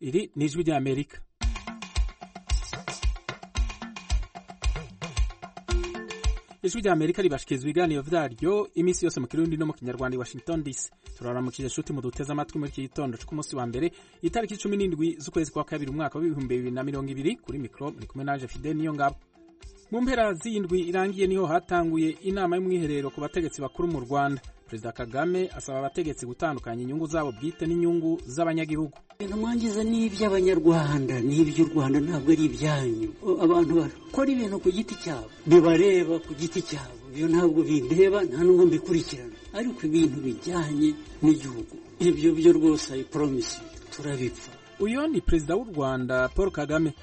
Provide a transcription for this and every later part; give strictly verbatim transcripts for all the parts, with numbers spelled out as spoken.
iri ni ijwi rya Amerika. Ijwi rya Amerika ribashikizwa ibiganiro vyaryo imisi yose mu Kirundi no mu Kinyarwanda i Washington D C. Turaramukije shuti mu duteze amatwi muri iki gitondo cyo ku munsi wa mbere itariki cumi n'indwi z'ukwezi kwa kabiri umwaka wa ibihumbi bibiri na mirongo ibiri. Kuri mikro muri kumwe nanje Fidel Niyongabo. Mu mpera z'indwi irangiye niho hatanguye inama y'umwiherero ku bategetsi bakuru mu Rwanda. Perezida Kagame asaba abategetsi gutandukanya inyungu zabo bwite n'inyungu z'abanyagihugu. Ibintu mwangiza ni iby'abanyarwanda, ni iby'u Rwanda, ntabwo ari ibyanyu. Abantu bakora ibintu ku giti cyabo bibareba ku giti cyabo, ibyo ntabwo bindeba, nta nubwo mbikurikirana, ariko ibintu bijyanye n'igihugu ibyo byo rwose I promise turabipfa. Uyo ni Perezida w'u Rwanda Paul Kagame.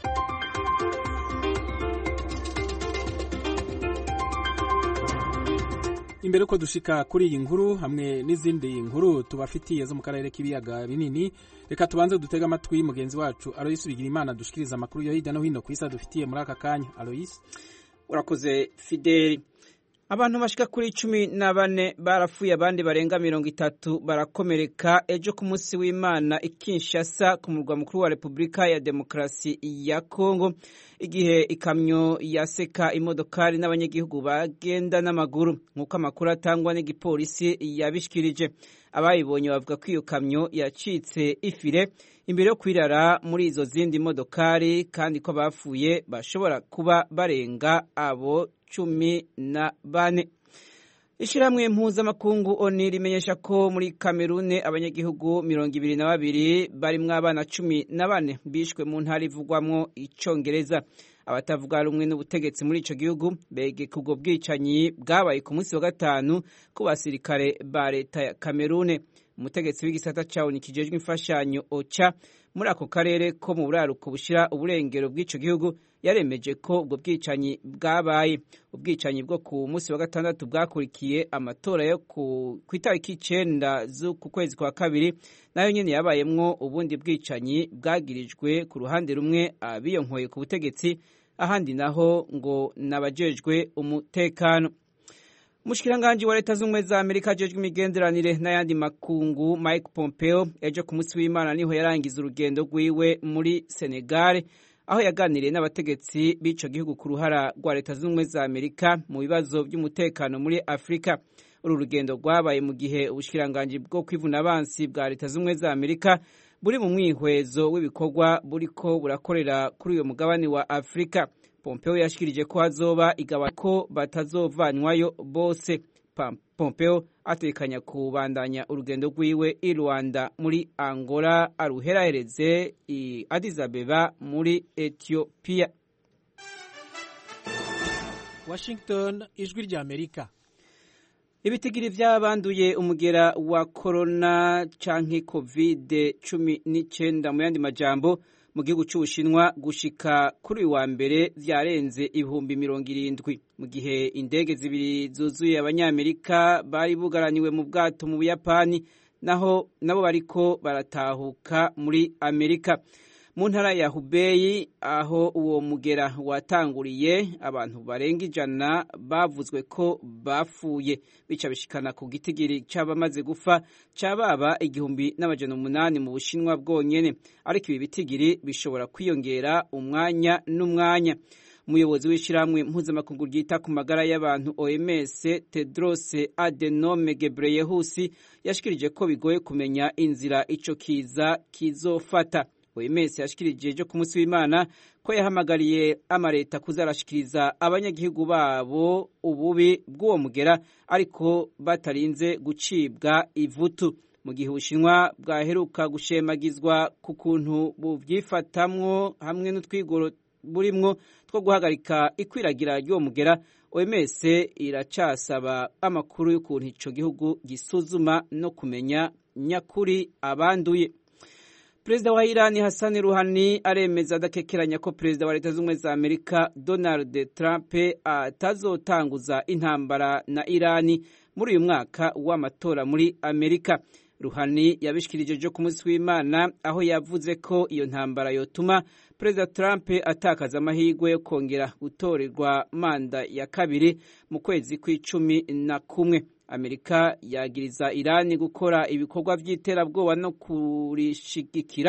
Imbere ko dushika kuri iyi nkuru hamwe n'izindi nkuru tubafitiye zo mu karere k'ibiyaga binini, reka tubanze dutega amatwi mugenzi wacu Alois Bigirimana dushikiriza amakuru yo hirya no hino ku isi dufitiye muri aka kanya. Alois, urakoze Fideli. Abantu bashika kuri cumi na bane barafuye, abandi barenga mirongo itatu barakomereka ejo ku munsi w'Imana i Kinshasa ku murwa mukuru wa Repubulika ya Demokarasi ya Kongo, igihe ikamyo yaseka imodokari n'abanyagihugu bagenda n'amaguru, nk'uko amakuru atangwa n'igipolisi yabishikirije. Abayibonye bavuga ko iyo kamyo yacitse ifire imbere yo kwirara muri izo zindi modokari, kandi ko bafuye bashobora kuba barenga abo cumi na bane. Ishiramwe mpuzamakungu ONU rimenyesha ko muri Kamerune abanyagihugu mirongo ibiri na babiri barimwo abana cumi na bane bishwe mu ntara ivugwamwo icongereza. Abatavuga rumwe n'ubutegetsi muri ico gihugu begeka ubwo bwicanyi bwabaye ku munsi wa gatanu ku basirikare ba leta ya Kamerune. Umutegetsi w'igisata ca ONU kijejwe imfashanyo OCHA muri ako karere ko mu buraruko bushira uburengero bw'ico gihugu yaremeje ko ubwo bwicanyi bwabaye. Ubwicanyi bwo ku munsi wa gatandatu bwakurikiye amatora yo ku itariki icenda z'uku kwezi kwa kabiri, nayo nyene yabayemwo ubundi bwicanyi bwagirijwe ku ruhande rumwe abiyonkoye ku butegetsi, ahandi naho ngo nabajejwe umutekano. Mushkiranganji wa leta z'ubumwe za Amerika ajejwe imigenderanire n'ayandi makungu Mike Pompeo ejo ku munsi w'Imana niho yarangiza urugendo rwiwe muri Senegal, aho yaganiriye n'abategetsi b'ico gihugu ku ruhara rwa leta z'ubumwe za Amerika mu bibazo by'umutekano muri Afrika. Uru rugendo rwabaye mu gihe ubushkiranganji bwo kwivuna abansi bwa leta z'ubumwe za Amerika buri mu mwihwezo w'ibikorwa buriko burakorera kuri uyo mugabane wa Afrika. Pompeo yashikirije ko hazoba igaba ko batazovanwayo bose. Pompeo atekanya kubandanya urugendo rwiwe i Rwanda muri Angola aruherahereze i Addis Abeba muri Ethiopia. Washington, ijwi rya Amerika. Ibitigiri vy'abanduye umugera wa corona canke covid cumi n'icenda mu yandi majambo mu gihugu c'Ubushinwa gushika kuri wa mbere vyarenze ibihumbi mirongo irindwi, mu gihe indege zibiri zuzuye abanyamerika bari bugaraniwe mu bwato mu Buyapani naho nabo bariko baratahuka muri Amerika. Mu ntara ya Hubei aho uwo mugera watanguriye, abantu barenga ijana bavuzwe ko bafuye, bica bishikana ku gitigiri c'abamaze gufa cababa igihumbi n'amajana umunani mu Bushinwa bwonyene, ariko ibi bitigiri bishobora kwiyongera umwanya n'umwanya. Umuyobozi w'ishiramwe mpuzamakungu ryita ku magara y'abantu O M S Tedros Adhanom Ghebreyesus yashikirije ko bigoye kumenya inzira ico kiza kizofata. O M S yashikirije ejo ku munsi w'Imana ko yahamagariye amareta kuzarashikiriza abanyagihugu babo ububi bw'uwo mugera, ariko batarinze gucibwa ivutu. Mu gihe Ubushinwa bwaheruka gushemagizwa ku kuntu buvyifatamwo hamwe n'utwigoro burimwo two guhagarika ikwiragira ry'uwo mugera, O M S iracasaba amakuru y'ukuntu ico gihugu gisuzuma no kumenya nyakuri abanduye. Perezida wa Irani Hassan Rouhani aremeza adakekeranya ko perezida wa leta z'ubumwe za Amerika Donald Trump atazotanguza intambara na Irani muri uyu mwaka w'amatora muri Amerika. Rouhani yabishikirije ejo ku munsi w'Imana aho yavuze ko iyo ntambara yotuma Perezida Trump atakaza amahirwe yo kongera gutorerwa manda ya kabiri mu kwezi kw'icumi na kumwe. Amerika yagiriza Irani gukora ibikorwa vy'iterabwoba no kurishigikira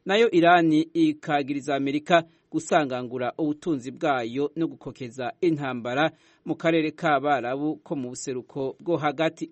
nayo Irani ikagiriza Amerika gusangangura ubutunzi bwayo no gukokeza intambara mu karere k'Abarabu ko mu buseruko bwo hagati.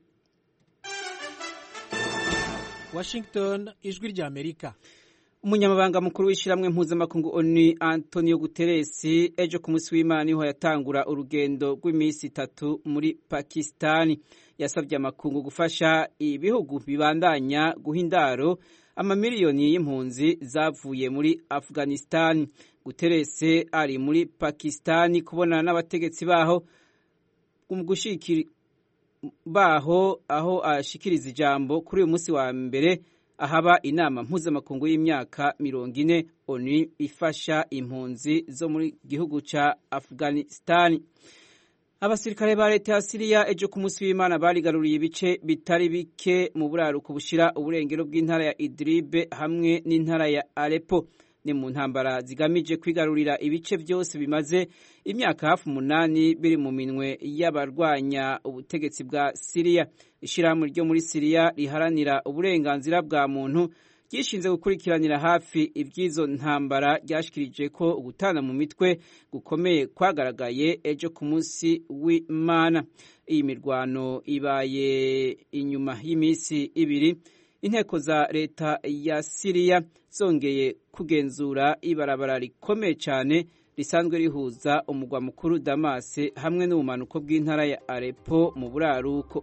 Washington, ijwi rya Amerika. Umunyamabanga mukuru w'ishiramwe mpuzamakungu O N U Antonio Guterres ejo ku munsi w'Imana niho yatangura urugendo rw'iminsi itatu muri Pakistani. Yasabye amakungu gufasha ibihugu bibandanya guhindaro amamiliyoni y'impunzi zavuye muri Afghanistan. Guterres ari muri Pakistani kubonana n'abategetsi baho umugushikiri baho aho ashikiriza ijambo kuri uyu munsi wa mbere ahaba inama mpuzamakungu y'imyaka mirongo ine O N U ifasha impunzi zo muri gihugu ca Afghanistan. Abasirikare ba leta ya Syria ejo ku munsi w'Imana barigaruriye ibice bitari bike mu buraruko bushira uburengero bw'intara ya Idlib hamwe n'intara ya Aleppo. Ni mu ntambara zigamije kwigarurira ibice byose bimaze imyaka hafi umunani biri mu minwe y'abarwanya ubutegetsi bwa Syria. Ishirahamwe ryo muri Syria riharanira uburenganzira bwa muntu ryishinze gukurikiranira hafi iby'izo ntambara ryashikirije ko ugutana mu mitwe gukomeye kwagaragaye ejo ku munsi w'Imana. Iyi mirwano ibaye inyuma y'imisi ibiri inteko za leta ya Syria zongeye kugenzura ibarabara rikomeye cyane risanzwe rihuza umugwa mukuru Damas hamwe n'ubumanuko bw'intara ya Aleppo mu buraruko.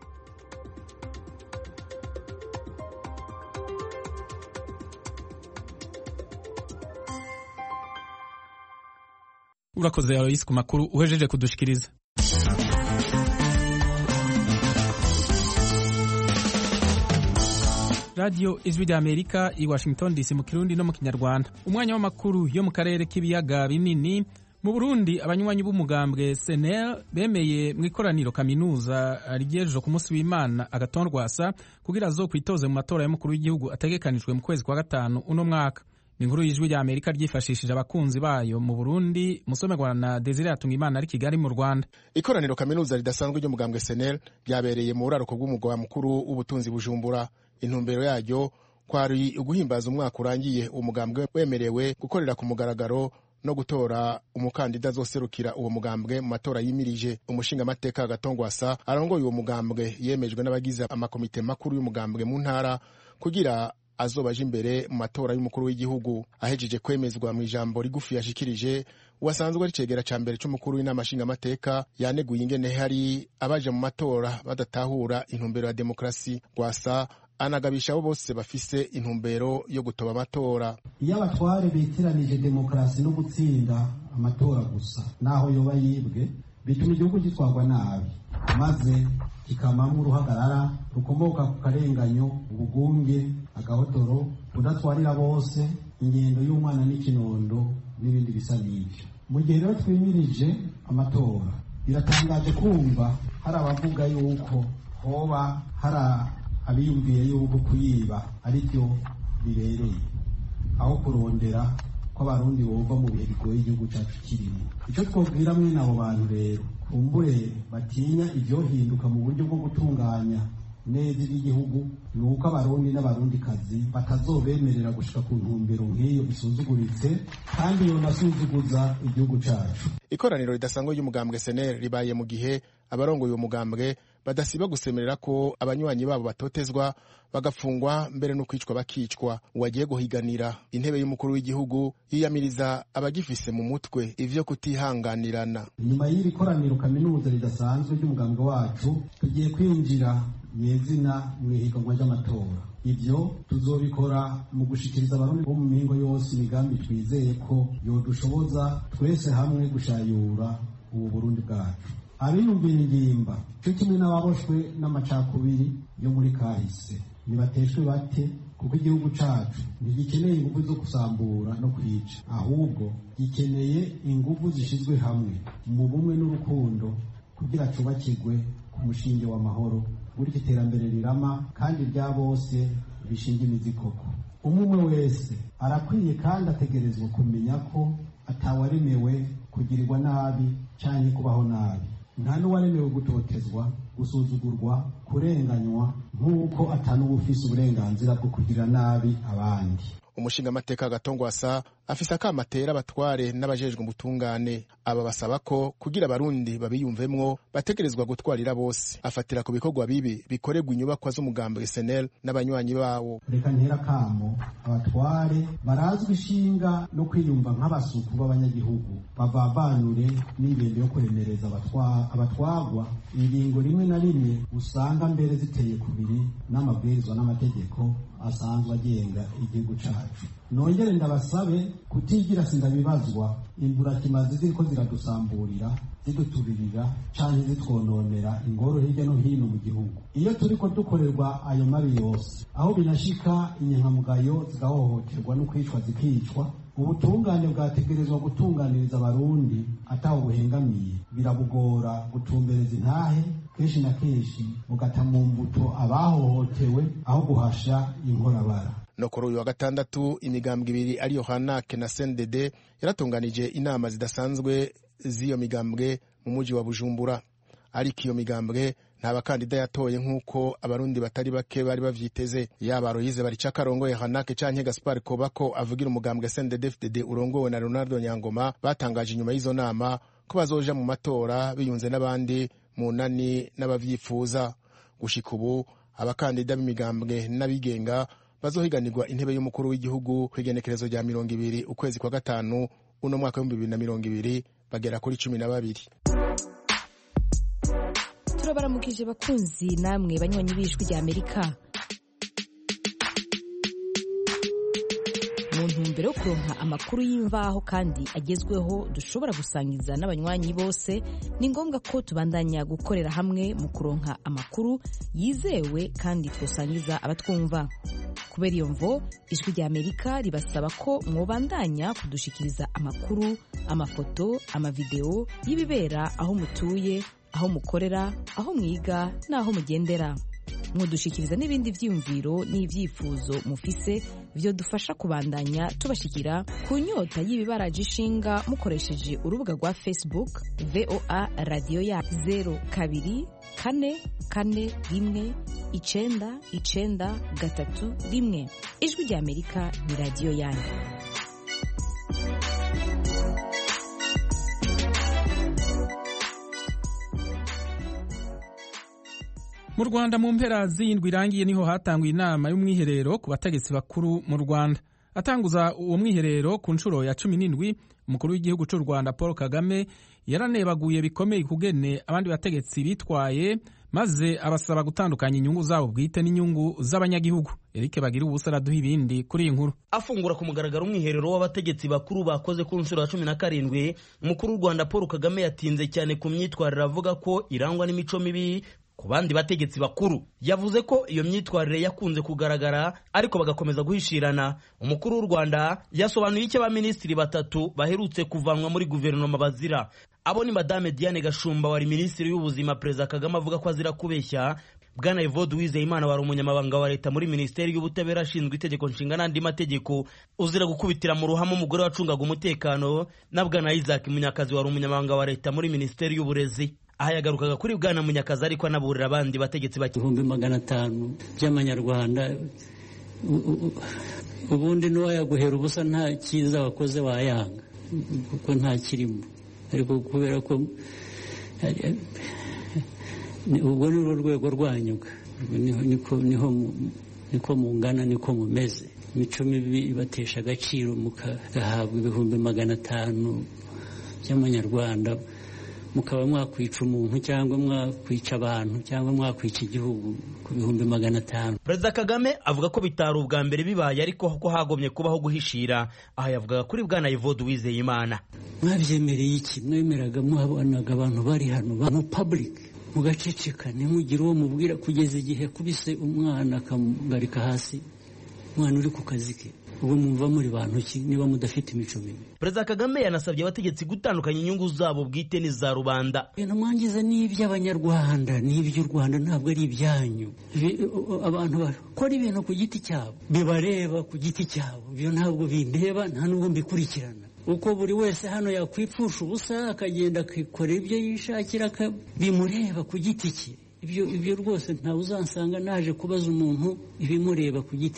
Urakoze Alois ku makuru uhejeje kudushikiriza. Radio Ijwi rya Amerika i Washington D C mu Kirundi no mu Kinyarwanda. Umwanya w'amakuru yo mu karere k'ibiyaga binini. Mu Burundi abanywanyi b'umugambwe S N L bemeye mu ikoraniro kaminuza rigejeje ku munsi w'Imana agatondwasa kugira azokwitoze mu matora y'umukuru w'igihugu ategekanijwe mu kwezi kwa gatanu uno mwaka. Ni inkuru y'Ijwi rya Amerika ryifashishije abakunzi bayo mu Burundi, musomerwa na Desire Hatungimana ari Kigali mu Rwanda. Ikoraniro kaminuza ridasanzwe ry'umugambwe S N L ryabereye mu buraruko bw'umugwa mukuru w'ubutunzi Bujumbura. Intumbero yaryo kwari uguhimbaza umwaka urangiye umugambwe wemerewe gukorera ku mugaragaro no gutora umukandida azoserukira uwo mugambwe mu matora yimirije. Umushinga amateka Gatongwasa arongoye uwo mugambwe yemejwe n'abagize amakomite makuru y'umugambwe mu ntara kugira azobaje imbere mu matora y'umukuru w'igihugu. Ahejeje kwemezwa mu ijambo rigufi yashikirije wasanzwe ari cegera ca mbere c'umukuru w'inama nshinga amateka yaneguye ingene hari abaje mu matora badatahura intumbero ya demokrasi. Gwasa anagabisha abo bose bafise intumbero yo gutoba amatora. Iyo abatware bitiranije demokrasi no gutsinda amatora gusa naho yoba yibwe bituma igihugu gitwarwa nabi maze kikamamwo uruhagarara rukomoka ku karenganyo, ubugunge, agahotoro, kudatwarira bose, ingendo y'umwana n'ikinondo n'ibindi bisa n'ivyo. Mu gihe rero twimirije amatora biratangaje kumva hari abavuga yuko hoba hari abiyumviye yuko kuyiba ari byo bibereye aho kurondera ko abarundi bova mu bihe bigoye igihugu cyacu kirimo. Icyo twobwira mwe nabo bantu rero kumbure batinya ivyohinduka mu buryo bwo gutunganya neza igihugu ni uko abarundi n'abarundikazi batazobemerera gushika ku ntumbero nk'iyo isuzuguritse kandi yonasuzuguza igihugu cyacu. Ikoraniro ridasanzwe y'umugambwe S N L ribaye mu gihe abarongoye uwo mugambwe badasiba gusemerera ko abanywanyi babo batotezwa bagafungwa mbere no kwicwa bakicwa. Uwagiye guhiganira intebe y'umukuru w'igihugu yiyamiriza abagifise mu mutwe ivyo kutihanganirana. Nyuma y'iri koraniro kaminuza ridasanzwe ry'umugambwe wacu tugiye kwinjira nyezina mu ihiganwa ry'amatora. Ivyo tuzobikora mu gushikiriza abarundi bo mu mingo yose imigambi twizeye ko yodushoboza twese hamwe gushayura ubu Burundi bwacu. Abiyumvira ingimba cyo kimwe n'ababoshwe n'amacakubiri yo muri kahise nibateshwe bate, kuko igihugu cacu ntigikeneye ingufu zo kusambura no kwica, ahubwo gikeneye ingufu zishizwe hamwe mu bumwe n'urukundo kugira cubakirwe ku mushinge w'amahoro buri iterambere rirama kandi rya bose bishinga imizi koko. Umwe wese arakwiye kandi ategerezwa kumenya ko atawaremewe kugirirwa nabi canke kubaho nabi. Nta n'uwaremewe gutotezwa, gusuzugurwa, kurenganywa nk'uko atanuba ufise uburenganzira bwo kugira nabi abandi. umushingamateka Gatongwasa afise akamatera abatware n'abajejwe ubutungane. Aba basaba ko kugira abarundi babiyumvemwo bategerezwa gutwarira bose. Afatira ku bikorwa bibi bikorerwa inyubakwa z'umugambwe S N L n'abanywanyi bawo. Reka ntera kamo abatware barazwi ishinga no kwiyumva nk'abasuku b'abanyagihugu bavavanure n'ingendo yo kuremereza abatwagwa ingingo rimwe na rimwe usanga mbere ziteye kubiri n'amabwirizwa n'amategeko asanzwe agenga igihugu cacu. Nongere ndabasabe kutigira sindabibazwa imburakimazi ziriko ziradusamburira ziduturirira canke zitwononera ingoro hirya no hino mu gihugu. Iyo turiko dukorerwa ayo mabi yose, aho binashika inyankamugayo zigahohoterwa no kwicwa zikicwa, ubutungane bwategerezwa gutunganiriza abarundi ataho buhengamiye. Birabugora gutumbereza intahe, kenshi na kenshi bugata mu mbuto abahohotewe aho guhasha inkorabara. No kuri uyu wa gatandatu imigambwe ibiri ariyo Hanake na C N D D yaratunganije inama zidasanzwe z'iyo migambwe mu muji wa Bujumbura. Ariko iyo migambwe nta bakandida yatoye nk'uko abarundi batari bake bari bavyiteze. Yaba Aloyize Baricakarongoye Hanake canke Gaspar Kobako avugira umugambwe C N D D F D D urongowe na Ronaldo Nyangoma batangaje inyuma y'izo nama ko bazoja mu matora biyunze n'abandi mu nani n'abavyifuza. Gushika ubu abakandida b'imigambwe n'abigenga bazohiganirwa intebe y'umukuru w'igihugu kw'igenekerezo rya mirongo ibiri ukwezi kwa gatanu uno mwaka w'ibihumbi bibiri na mirongo ibiri bagera kuri cumi na babiri. Turabaramukije bakunzi namwe banywanyi b'ijwi rya Amerika. Mu ntumbero yo kuronka amakuru y'imvaho kandi agezweho dushobora gusangiza n'abanywanyi bose, ni ngombwa ko tubandanya gukorera hamwe mu kuronka amakuru yizewe kandi twosangiza abatwumva. Kubera iyo mvo, ijwi rya Amerika ribasaba ko mwobandanya kudushikiriza amakuru, amafoto, amavideo y'ibibera aho mutuye, aho mukorera, aho mwiga n'aho mugendera. Mudushikiriza n'ibindi vyiyumviro n'ivyifuzo mufise vyo dufasha kubandanya tubashikira ku nyota y'ibibaraje ishinga mukoresheje urubuga rwa Facebook V O A Radio ya zero kabiri kane kane rimwe icenda icenda gatatu rimwe. Ijwi rya Amerika ni radio yanyu. Mu Rwanda mu mpera z'indwi irangiye niho hatangwa inama y'umwiherero ku bategetsi bakuru mu Rwanda. Atanguza uwo mwiherero ku nshuro ya cumi n'indwi, umukuru w'igihugu cy'u Rwanda Paul Kagame yaranebaguye bikomeye kugene abandi bategetsi bitwaye, maze abasaba gutandukanya inyungu zabo bwite n'inyungu z'abanyagihugu. Eric Bagira ubusa araduha ibindi kuri iyi nkuru. Afungura ku mugaragaro umwiherero w'abategetsi bakuru bakoze ku nshuro ya cumi na karindwi, umukuru w'u Rwanda Paul Kagame yatinze cyane ku myitwarire avuga ko irangwa n'imico mibi ku bandi bategetsi bakuru. Yavuze ko iyo myitwarire yakunze kugaragara ariko bagakomeza guhishirana. Umukuru w'u Rwanda yasobanuye icyo abaminisitiri batatu baherutse kuvanwa muri guverinoma bazira. Abo ni Madame Diane Gashumba wari minisitiri y'ubuzima, Perezida Kagame avuga ko azira kubeshya. Bwana Evode Uwizeyimana wari umunyamabanga wa leta muri minisiteri y'ubutabera ashinzwe itegeko nshinga n'andi mategeko uzira gukubitira mu ruhame umugore wacungaga umutekano, na Bwana Isaac Munyakazi wari umunyamabanga wa leta muri minisiteri y'uburezi. Aha yagarukaga kuri Bwana Munyakazi ariko anaburira abandi bategetsi ibihumbi magana atanu by'amanyarwanda. Ubundi n'uwayaguhera ubusa nta cyiza wakoze wayanga kuko nta kirimo, ariko kubera ko ubwo ni urwego rwanyu, niko niho niko mungana, niko mumeze. Imico mibi ibatesha agaciro mugahabwa ibihumbi magana atanu by'amanyarwanda, mukaba mwakwica umuntu cyangwa mwakwica abantu cyangwa mwakwica igihugu ku bihumbi magana atanu. Perezida Kagame avuga ko bitari ubwa mbere bibaye ariko ko hagomye kubaho guhishira. Aha yavugaga kuri Bwana Evode Uwizeyimana. Mwabyemereye iki? Mwemeraga muhabonaga abantu bari hano mu public mugaceceka, ntimugire uwo mubwira kugeza igihe kubise umwana akamugarika hasi, umwana uri ku kazi ke. Ubu mwumva muri bantu ki niba mudafite imico mibi? Perezida Kagame yanasabye abategetsi gutandukanya inyungu zabo bwite n'iza rubanda. Ibintu mwangiza n'iby'abanyarwanda, n'iby'u Rwanda ntabwo ari ibyanyu. Abantu bakora ibintu ku giti cyabo bibareba ku giti cyabo, ibyo ntabwo bindeba, nta nubwo mbikurikirana. Uko buri wese hano yakwipfusha ubusa akagenda akikora ibyo yishakira bimureba ku giti cye. Ibyo ibyo rwose ntawe uzansanga naje kubaza umuntu ibimureba ku giti cye.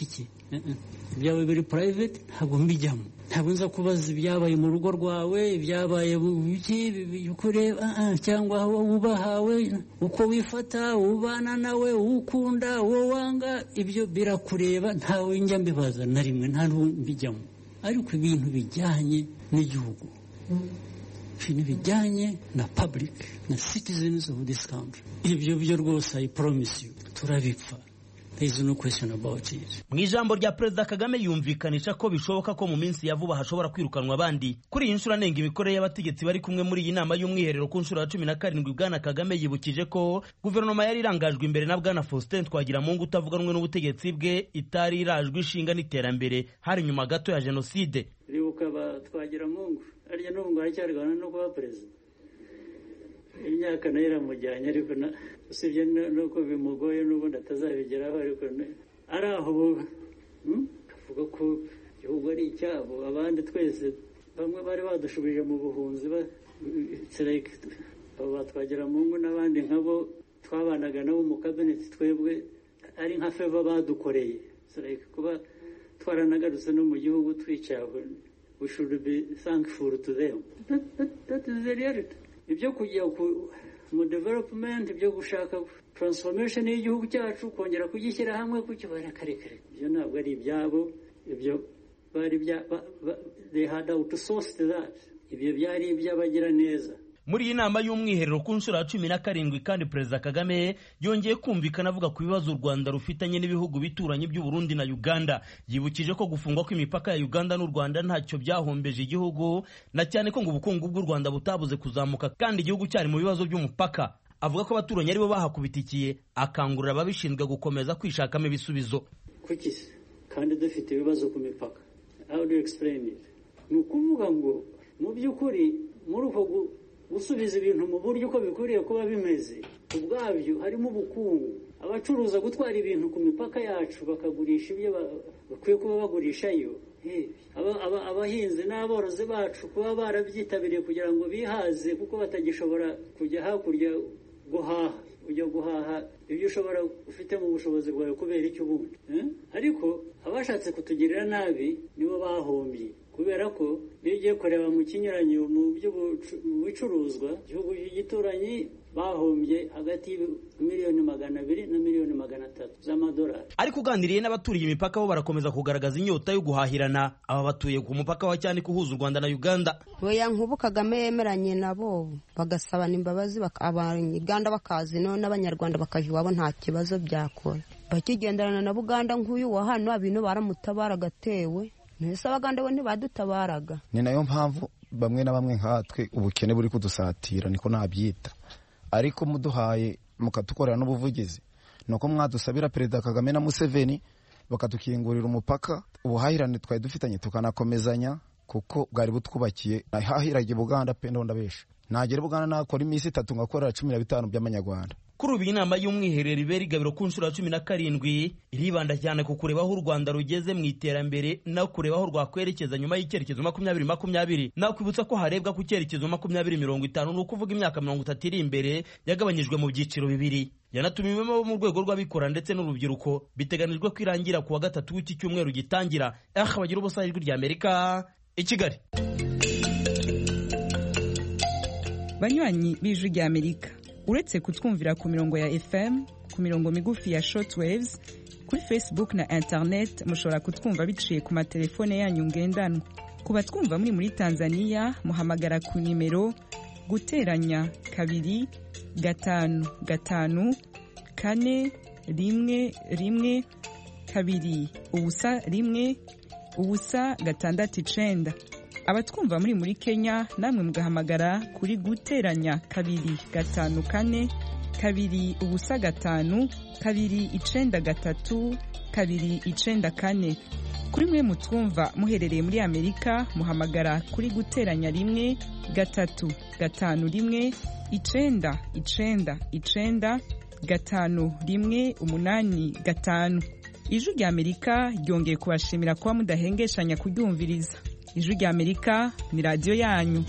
ibyawe biri private ntabwo mbijyamo, ntabwo nza kubaza ibyabaye mu rugo rwawe, ibyabaye ukureba cyangwa aho wubahawe, uko wifata, ubana nawe, ukunda, uwo wanga, ibyo birakureba, ntawe njya mbibaza na rimwe, nta mbijyamo. Ariko ibintu bijyanye n'igihugu, ibintu bijyanye na public na citizens of this country, ibyo byo rwose I promise you turabipfa. No question about it. Mu ijambo rya Perezida Kagame yumvikanisha ko bishoboka ko mu minsi ya vuba hashobora kwirukanwa abandi. Kuri iyi nshuro anenga imikorere y'abategetsi bari kumwe muri iyi nama y'umwiherero ku nshuro ya cumi na karindwi, Bwana Kagame yibukije ko guverinoma yari irangajwe imbere na Bwana Faustin Twagiramungu utavuganwe n'ubutegetsi bwe itari irajwe ishinga n'iterambere hari nyuma gato ya jenoside. Ribuka ba Twagiramungu arya n'ubu ngo aracyarwana no kuba perezida. Imyaka nayo iramujyanye, ariko usibye nuko bimugoye n'ubundi atazabigeraho, ariko ari aho avuga ko igihugu ari icyabo, abandi twese bamwe bari badushubije mu buhunzi, abo Twagiramungu n'abandi nkabo twabanaga nabo mu kabineti, twebwe ari nka feva badukoreye, kuba twaranagarutse no mu gihugu twicaye. We should be thankful to them. That, that, that is the reality. Ibyo kujya mu development, ibyo gushaka transformation y'igihugu cyacu, kongera kugishyira hamwe kukibara karekare, ibyo ntabwo ari ibyabo, ibyo bari bya they had outsourced that, ibyo byari iby'abagira neza. Muri iyi nama y'umwiherero ku nshuro ya cumi na karindwi kandi Perezida Kagame yongeye kumvikana avuga ku bibazo u Rwanda rufitanye n'ibihugu bituranye by'u Burundi na Uganda. Yibukije ko gufungwa kw'imipaka ya Uganda n'u Rwanda ntacyo byahombeje igihugu, na cyane ko ngo ubukungu bw'u Rwanda butabuze kuzamuka kandi igihugu cyari mu bibazo by'umupaka. Avuga ko abaturanyi aribo bahakubitikiye, akangurira ababishinzwe gukomeza kwishakamo ibisubizo. Kuki kandi dufite ibibazo ku mipaka? How do you explain it? Ni ukuvuga ngo mu by'ukuri muri uko gusubiza ibintu mu buryo uko bikwiriye kuba bimeze, ubwabyo harimo ubukungu. Abacuruza gutwara ibintu ku mipaka yacu bakagurisha ibyo bakwiye kuba bagurishayo, abahinzi n'aborozi bacu kuba barabyitabiriye kugira ngo bihaze kuko batagishobora kujya hakurya guhaha, ujya guhaha ibyo ushobora ufite mu bushobozi bwawe kubera icyo ubundi. Ariko abashatse kutugirira nabi nibo bahombye, kubera ko iyo ugiye kureba mu kinyuranyo mu by'ubucuruzwa, igihugu gituranyi bahombye hagati y'imiliyoni magana abiri na miliyoni magana atatu z'amadolari. Ariko uganiriye n'abaturiye imipaka bo barakomeza kugaragaza inyota yo guhahirana. Aba batuye ku mupaka wa cyane kuhuza u Rwanda na Uganda. Oya, nk'ubu Kagame yemeranye nabo bagasabana imbabazi, abanyarwanda bakazi no n'abanyarwanda bakaje iwabo nta kibazo byakora. Bakigenderana na Buganda nk'uyu wa hano abintu baramutabara gatewe. Nese abagande bo ntibadutabaraga. Ni nayo mpamvu bamwe na bamwe nkatwe ubukene buri kudusatira, niko nabyita. Ariko muduhaye mukatukorera n'ubuvugizi, nuko mwadusabira Perezida Kagame na Museveni bakatukingurira umupaka, ubuhahirane twari dufitanye tukanakomezanya, kuko bwari butwubakiye. Nahahiraga Buganda pe ndabesha, nagera Buganda nakora iminsi itatu ngakorera cumi na bitanu by'amanyarwanda. Kuri ubu inama y'umwiherero ibera igabiro ku nshuro ya cumi na karindwi iribanda cyane ku kureba aho u Rwanda rugeze mu iterambere no kureba aho rwakwerekeza nyuma y'icyerekezo makumyabiri makumyabiri. Nakwibutsa ko harebwa ku cyerekezo makumyabiri mirongo itanu, ni ukuvuga imyaka mirongo itatu iri imbere yagabanyijwe mu byiciro bibiri. Yanatumiwemo abo mu rwego rw'abikora ndetse n'urubyiruko. Biteganijwe ko irangira ku wa gatatu w'iki cyumweru gitangira. Aha bagira ubusa ijwi rya Amerika i Kigali. Banywanyi b'ijwi rya Amerika, uretse kutwumvira ku mirongo ya F M, ku mirongo migufi ya shortwaves, kuri Facebook na internet mushobora kutwumva biciye ku matelefone yanyu ngendanwa. Ku batwumva muri muri Tanzania muhamagara ku nimero guteranya kabiri gatanu gatanu kane rimwe rimwe kabiri ubusa rimwe ubusa gatandatu icenda. Abatwumva muri muri Kenya namwe mugahamagara kuri guteranya kabiri gatanu kane kabiri ubusa gatanu kabiri icenda gatatu kabiri icenda kane. Kuri mwe mutwumva muherereye muri Amerika muhamagara kuri guteranya rimwe gatatu gatanu rimwe icenda icenda icenda gatanu rimwe umunani gatanu. Ijwi rya Amerika ryongeye kubashimira kuba mudahengeshanya kuryumviriza. Ijwi rya Amerika ni radio yanyu.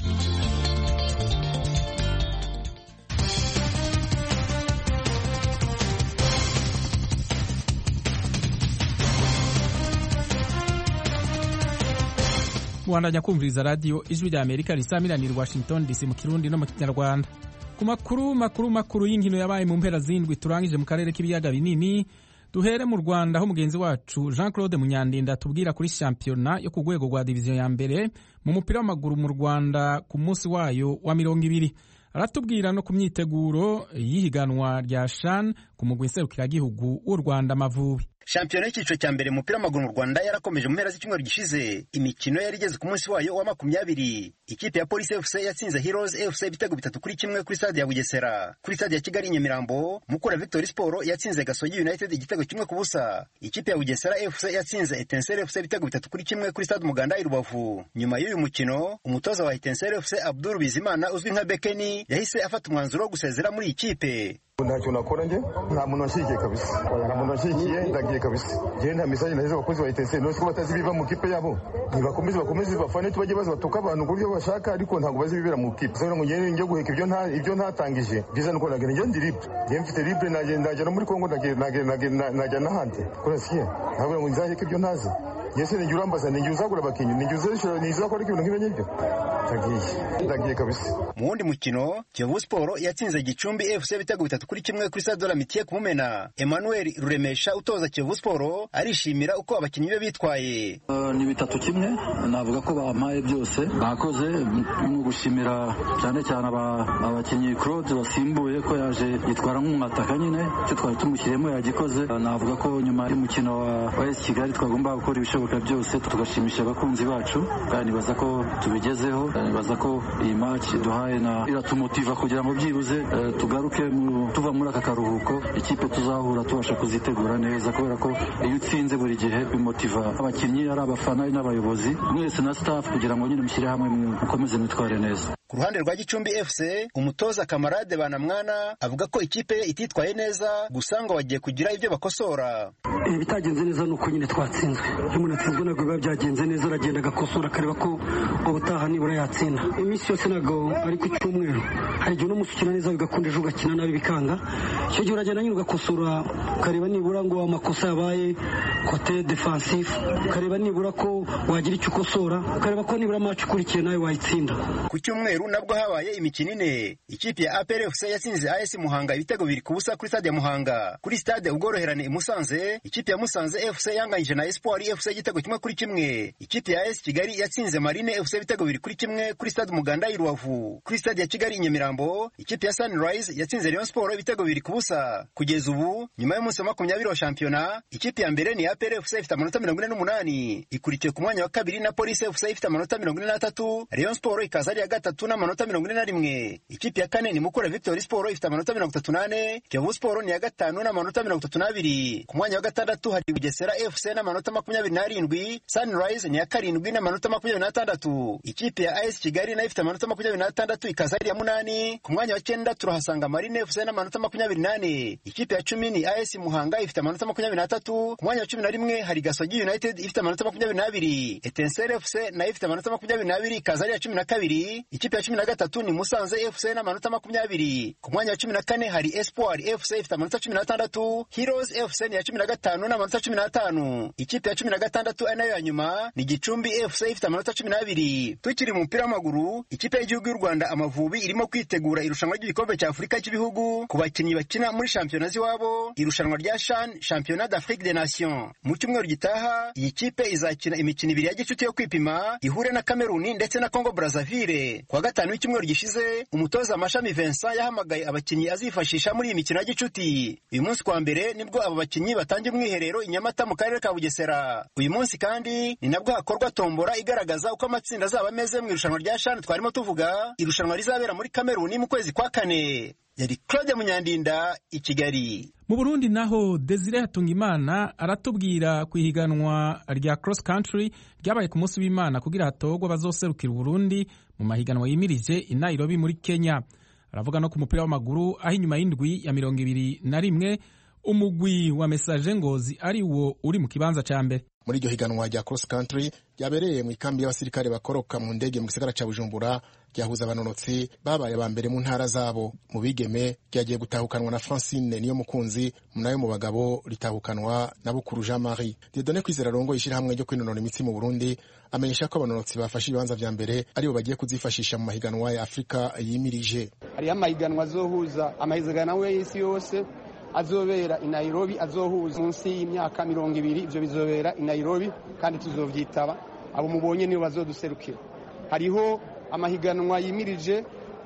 kubandanya kumviriza radio ijwi rya Amerika risamiranira Washington D C mu Kirundi no mu Kinyarwanda. Ku makuru makuru makuru y'inkino yabaye mu mpera zindwi turangije mu karere k'ibiyaga binini, duhere mu Rwanda aho mugenzi wacu Jean Claude Munyandinda tubwira kuri championnat yo ku rwego rwa division ya mbere mu mupira w'amaguru mu Rwanda ku munsi wayo wa mirongo ibiri. Aratubwira no ku myiteguro y'ihiganwa rya CHAN ku mugwi serukiragihugu w'u Rwanda Amavubi. Shampiyona y'icyiciro cya mbere mu mupira w'amaguru mu Rwanda yarakomeje mu mpera z'icyumweru gishize. Imikino yari igeze ku munsi wayo wa makumyabiri. Ikipe ya Police F C yatsinze Heroes F C ibitego bitatu kuri kimwe kuri stade ya Bugesera. Kuri stade ya Kigali Nyamirambo, Mukura Victory Sport yatsinze Gasogi United igitego kimwe ku busa. Ikipe ya Bugesera F C yatsinze Etincelle F C ibitego bitatu kuri kimwe kuri stade Umuganda i Rubavu. Nyuma y'uyu mukino, umutoza wa Etincelle F C Abdul Bizimana uzwi nka Bekeni yahise afata umwanzuro wo gusezera muri ikipe. Ntacyo nakora nge nta muntu washikiye kabisa nta muntu washikiye ndagiye kabisa je nta message naje abakozi ba I T C no siko batazi biva mu kipe yabo nibakomeze bakomeze bafane tubajye baza batuka abantu kuryo bashaka ariko ntago bazi bibera mu kipe sero ngo ngene nge guheka ibyo nta ibyo ntatangije biza nuko nagene nge ndi libre je mfite libre naje ndaje no muri Kongo ndaje naje naje nahante kurasiye ntabwo ngo nzaheka ibyo ntazi yese ni jurambaza ni juzagura bakinyi ni juzesho ni juzakora ibintu nk'ibyo ngibyo tagiye ndagiye kabisa. Mu wundi mukino Kiyovu Sport yatsinze Gicumbi F C ibitego bitatu kuri kimwe kuri stade de la Mitié ku Mumena. Emmanuel Ruremesha utoza Kiyovu Sport arishimira uko abakinyi be bitwaye. Uh, ni bitatu kimwe navuga ko bampaye byose bakoze mu gushimira cyane cyane abakinyi Claude basimbuye ko yaje yitwara nk'umwataka nyine cyo twari tumushyiremo yagikoze. Uh, navuga ko nyuma y'umukino wa A S Kigali twagomba gukora ibishoboka byose tugashimisha abakunzi bacu kandi baza ko tubigezeho nibaza ko iyi match duhaye na iratumotiva kugira ngo byibuze uh, tugaruke mu tuva muri aka karuhuko ikipe tuzahura tubasha kuzitegura neza kubera ko iyo utsinze buri gihe bimotiva abakinnyi ari abafana n'abayobozi mwese na staff kugira ngo nyine mushyire hamwe mukomeze mwitware neza. Ku ruhande rwa Gicumbi F C umutoza Kamarade Banamwana avuga ko ikipe ititwaye neza gusa ngo bagiye kugira ibyo bakosora. Bitagenze neza nuko nyine twatsinzwe iyo umuntu atsinzwe ntabwo biba byagenze neza aragenda agakosora akareba ko ubutaha nibura yatsinda. Iminsi yose ntabwo ari ku cyumweru hari igihe uno ukina neza bigakunda ejo ugakina nabi bikanga icyo gihe uragenda nyine ugakosora ukareba nibura ngo amakosa yabaye kote defensive ukareba nibura ko wagira icyo ukosora ukareba ko nibura match ukurikiye nawe wayitsinda. Ku cyumweru nabwo habaye imikino ine. Ikipe ya A P R F C yatsinze A S Muhanga ibitego bibiri ku busa kuri stade ya Muhanga. Kuri stade Ubworoherane i Musanze ikipe ya Musanze F C yanganyije na Espoir F C igitego kimwe kuri kimwe. Ikipe ya A S Kigali yatsinze Marine F C ibitego bibiri kuri kimwe kuri stade Umuganda i Rubavu. Kuri stade ya Kigali Nyamirambo ikipe ya Sunrise yatsinze Rayon Sport ibitego bibiri ku busa. Kugeza ubu nyuma y'umunsi wa makumyabiri wa shampiyona ikipe ya mbere ni A P R F C ifite amanota mirongo ine n'umunani ikurikiye ku mwanya wa kabiri na Police F C ifite amanota mirongo ine n'atatu Rayon Sport ikaza ari ya gatatu n'amanota mirongo ine na rimwe. Ikipe ya kane ni Mukura Victory Sport ifite amanota mirongo itatu n'ane. Kiyovu Sport ni ya gatanu n'amanota mirongo itatu n'abiri. Ku mwanya wa gatandatu hari Bugesera F C n'amanota makumyabiri n'arindwi. Sunrise ni ya karindwi n'amanota makumyabiri n'atandatu. Ikipe ya A S Kigali nayo ifite amanota makumyabiri n'atandatu ikaza ari ya munani. Ku mwanya wa cyenda turahasanga Marine F C n'amanota makumyabiri n'ane. Ikipe ya cumi ni A S Muhanga ifite amanota makumyabiri n'atatu. Ku mwanya wa cumi na rimwe hari Gasogi United ifite amanota makumyabiri n'abiri. Etincelle F C nayo ifite amanota makumyabiri n'abiri ikaza ari ya cumi na kabiri. Ikipe ya cumi na gatatu ni Musanze F C n'amanota makumyabiri. Ku mwanya wa cumi na kane hari Espoir F C ifite amanota cumi n'atandatu. Heroes F C ni ya cumi na gatanu n'amanota cumi n'atanu. Ikipe ya cumi na gatandatu ari nayo ya nyuma ni Gicumbi F C ifite amanota cumi n'abiri. Tukiri mu mupira w'amaguru ikipe y'igihugu y'u Rwanda Amavubi irimo kwitegura irushanwa ry'igikombe cya Afurika cy'ibihugu ku bakinnyi bakina muri shampiyona z'iwabo irushanwa rya CHAN Championnat d'Afrique des Nations. Mu cyumweru gitaha iyi kipe izakina imikino ibiri ya gicuti yo kwipima ihure na Cameroon ndetse na Congo Brazzaville. Kwa gatanu w'icyumweru gishize umutoza Mashami Vincent yahamagaye abakinnyi azifashisha muri iyi mikino ya gicuti. Uyu munsi kwa mbere nibwo abo bakinnyi batangiye umwiherero i Nyamata mu karere ka Bugesera. Uyu munsi kandi ni nabwo hakorwa tombora igaragaza uko amatsinda azaba ameze mu irushanwa rya CHAN twarimo tuvuga irushanwa rizabera muri Cameroon mu kwezi kwa kane. Yari Claude Munyandinda i Kigali. Mu Burundi naho Desire Hatungimana aratubwira ku ihiganwa rya cross country ryabaye ku munsi w'Imana kugira hatogwa bazoserukira Burundi mu mahiganwa yimirije i Nairobi muri Kenya. Aravuga no ku mupira w'amaguru aho inyuma y'indwi ya mirongo ibiri na rimwe umugwi wa Message Ngozi ari wo uri mu kibanza ca mbere. Muri iryo higanwa rya cross country ryabereye mu ikambi y'abasirikare bakoroka mu ndege mu gisagara ca Bujumbura, ryahuza abanonotsi babaye aba mbere mu ntara zabo. Mu bigeme ryagiye gutahukanwa na Francine niyo mukunzi, nayo mu bagabo ritahukanwa na Bukuru Jean Marie. Dieudonné Kwizera rongo ishirahamwe ryo kwinonora imitsi mu Burundi amenyesha ko abanonotsi bafashe ibibanza vya mbere aribo bagiye kuzifashisha mu mahiganwa ya Afrika yimirije. Hari amahiganwa azohuza amahiganwa y'isi yose azobera i Nairobi, azohuza munsi y'imyaka mirongo ibiri, ivyo bizobera i Nairobi kandi tuzovyitaba. Abo mubonye nibo bazoduserukira. Hariho amahiganwa yimirije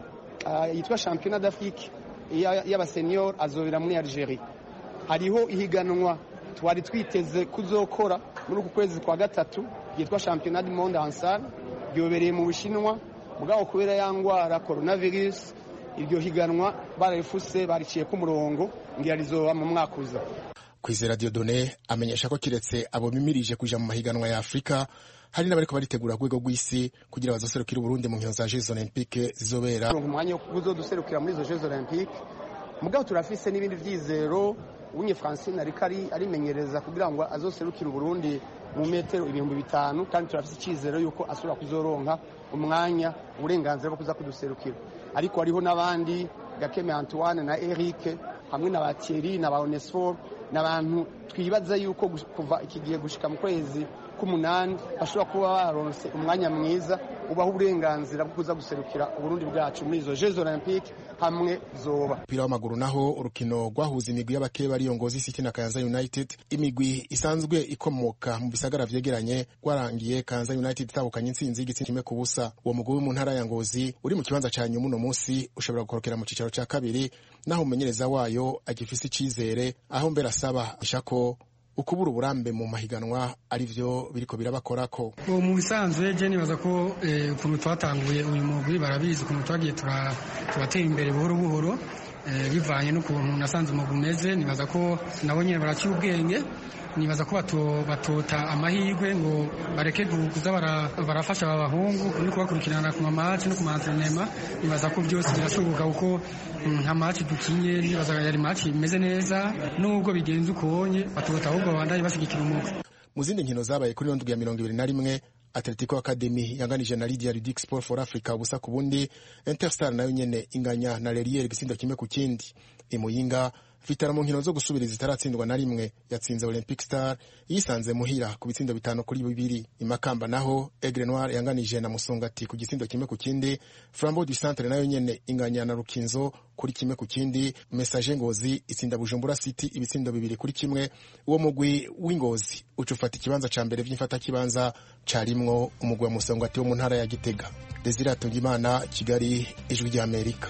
uh, yitwa Championnat d'Afrique y'abasenior azobera muri Algeria. Hariho ihiganwa twari twiteze kuzokora muri uku kwezi kwa gatatu yitwa Championnat du Monde en salle, ryobereye mu Bushinwa, mugabo kubera ya ngwara coronavirus iryo higanwa bararifuse bariciye ku murongo ngira rizoba mu mwaka uza. Kwizera Dieudonné amenyesha ko kiretse abo bimirije kuja mu mahiganwa ya Afrika hari n'abariko baritegura rwego rw'isi kugira bazoserukira Burundi mu nkino za Jeux Olympiques zizobera. Umwanya uzoduserukira muri izo Jeux Olympiques, mugabo turafise n'ibindi vyizero. Unye Francine ariko ari arimenyereza kugira ngo azoserukira Burundi mu metero ibihumbi bitanu, kandi turafise icizero yuko asubira kuzoronka umwanya uburenganzira bwo kuza kuduserukira. Ariko hariho n'abandi Gakeme Antoine na Eric hamwe na Thierry na Onesphore n'abantu twibaza yuko kuva ikigiye gushika mu kwezi k'umunani bashobora kuba baronse umwanya mwiza ubaho uburenganzira bwo kuza guserukira Burundi bwacu muri izo Jeux Olympiques hamwe zoba. Pira w'amaguru naho urukino rwahuza imigwi y'abakeba bariyo Ngozi City na Kayanza United, imigwi isanzwe ikomoka mu bisagara vyegeranye, rwarangiye Kayanza United itabukanye intsinzi y'igitsina kimwe ku busa. Uwo mugwi mu ntara ya Ngozi uri mu kibanza ca nyuma uno munsi ushobora gukorokera mu cicaro ca kabiri, naho umenyereza wayo agifise icizere, aho mbere asaba ishako ukubura uburambe mu mahiganwa arivyo biriko birabakorako. Uwo mu bisanzwe je nibaza ko ukuntu twatanguye uyu mugwi barabizi ukuntu twagiye turatera imbere buhoro buhoro bivanye n'ukuntu nasanze umugwi umeze. Nibaza ko nabo nyene baraciye ubwenge, nibaza ko batota amahirwe ngo bareke kuza barafasha aba bahungu no kubakurikirana ku mamaci no ku maentrenema. Nibaza ko byose birashoboka kuko nka match dukinye nibaza yari match imeze neza, nubwo bigenze ukonye batota ahubwo bandanye bashigikira umugwi. Mu zindi nkino zabaye kuri ndwi ya mirongo ibiri na rimwe, Atletico Academy yanganije na Lydia Ludic Sport for Africa ubusa ku bundi. Interstar nayo nyene inganya na Lerier igisindo kimwe ku kindi. Imuyinga Vitara mu nkino zo gusubiriza itaratsindwa na rimwe yatsinze Olympic Star yisanze muhira ku bitsindo bitanu kuri bibiri. Imakamba naho Aigle Noir yanganije na Musongati ku gitsindo kimwe ku kindi. Flambeau du Centre nayo nyene inganya na Rukinzo kuri kimwe ku kindi. Message Ngozi itsinda Bujumbura City ibitsindo bibiri kuri kimwe. Uwo mugwi w'Ingozi ucufata ikibanza ca mbere vy'imfata kibanza carimwo umugwi wa Musongati wo mu ntara ya Gitega. Desire Atungimana, Kigali, Ijwi rya Amerika.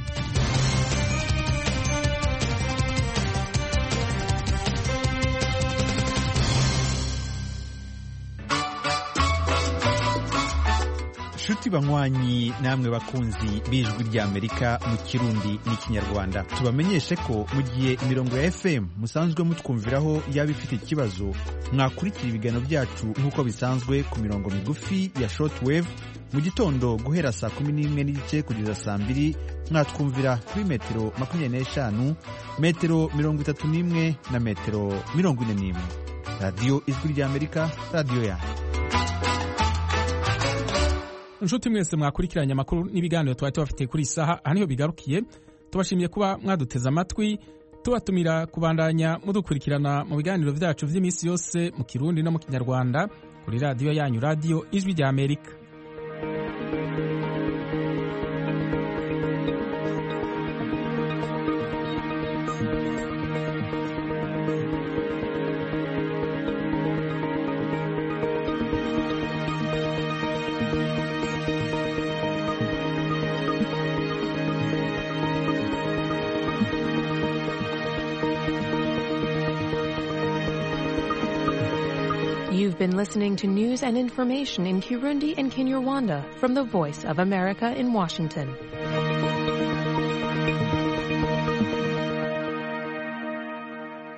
Shuti banywanyi namwe bakunzi b'Ijwi rya Amerika mu Kirundi n'Ikinyarwanda, tubamenyeshe ko mu gihe imirongo ya F M musanzwe mutwumviraho yaba ifite ikibazo, mwakurikira ibiganiro byacu nk'uko bisanzwe ku mirongo migufi ya shortwave mu gitondo guhera saa kumi n'imwe n'igice kugeza saa mbiri, mwatwumvira kuri metero makumyabiri n'eshanu, metero mirongo itatu n'imwe na metero mirongo ine n'imwe. Radio Ijwi rya Amerika, radio ya Nshuti mwese mwakurikiranye amakuru n'ibiganiro twari tubafitiye kuri isaha, aha niho bigarukiye. Tubashimiye kuba mwaduteze amatwi, tubatumira kubandanya mudukurikirana mu biganiro vyacu vy'imisi yose mu Kirundi no mu Kinyarwanda kuri radio yanyu, Radio Ijwi rya Amerika. You've been listening to news and information in Kirundi and Kinyarwanda from the Voice of America in Washington.